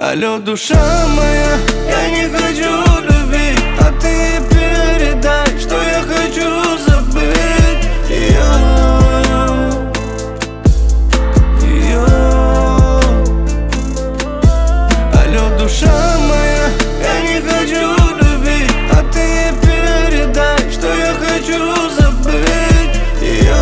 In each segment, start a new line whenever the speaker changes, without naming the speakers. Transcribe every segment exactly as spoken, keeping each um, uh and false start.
Алло, душа моя, я не хочу любить, а ты передай, что я хочу забыть ее, ее. Алло, душа моя, я не хочу любить, а ты передай, что я хочу забыть ее.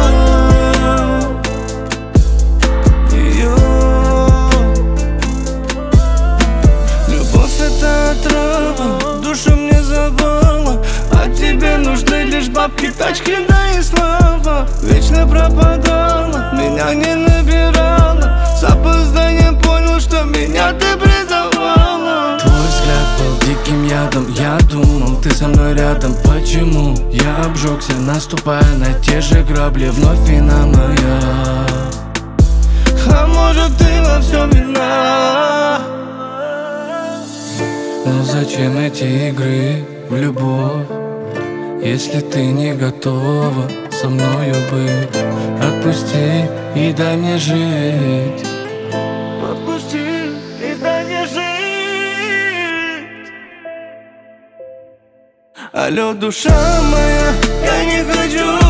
Душу мне забыла, а тебе нужны лишь бабки, тачки, да и слава. Вечно пропадала, меня не набирала, с опозданием понял, что меня ты предавала.
Твой взгляд был диким ядом, я думал, ты со мной рядом. Почему я обжегся, наступая на те же грабли, вновь вина моя?
А может, ты во всем вина?
Но зачем эти игры в любовь, если ты не готова со мною быть? Отпусти и дай мне жить.
Отпусти и дай мне жить. Алло, душа моя, я не хочу